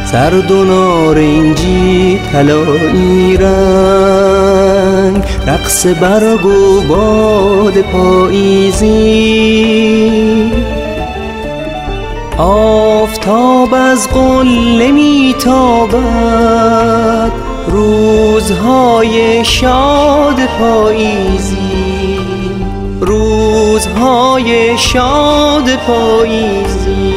زرد و نارنجی طلایی رنگ، رقص برگ و باد پاییزی. آفتاب از قله میتابد، روزهای شاد پاییزی، روزهای شاد پاییزی.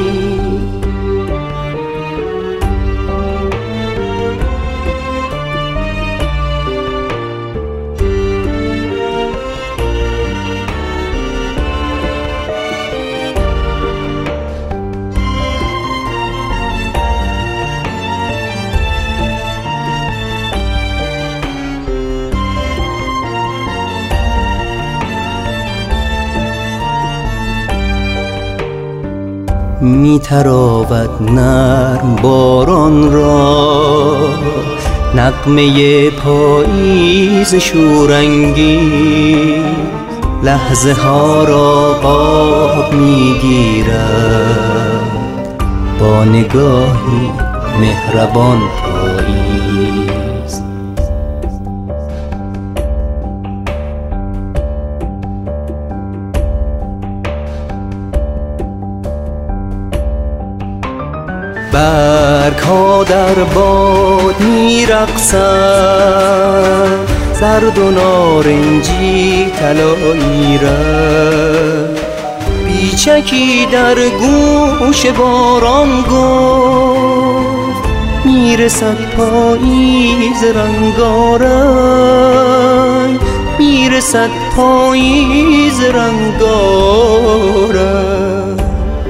میتراود نرم باران را نغمه پاییز شورانگیز، لحظه ها را آب میگیرد با نگاهی مهربان پاییز. برگ ها در باد میرقصند، زرد و نارنجی طلایی رنگ. بیچکی در گوش باران گفت میرسد پاییز رنگارنگ، میرسد پاییز رنگارنگ.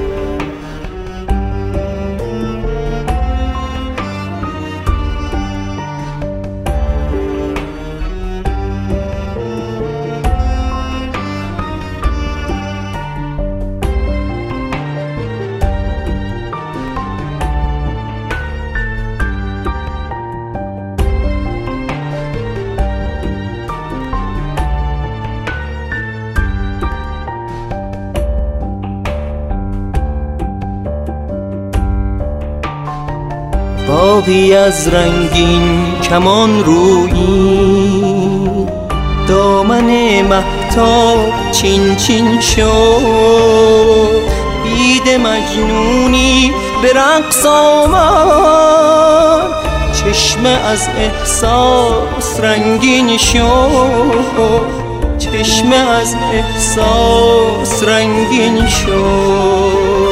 باغی از رنگین کمان رویی، دامن مهتاب چین چین شد. بید مجنونی به رقص آمد، چشمه از احساس رنگین شد، چشمه از احساس رنگین شد.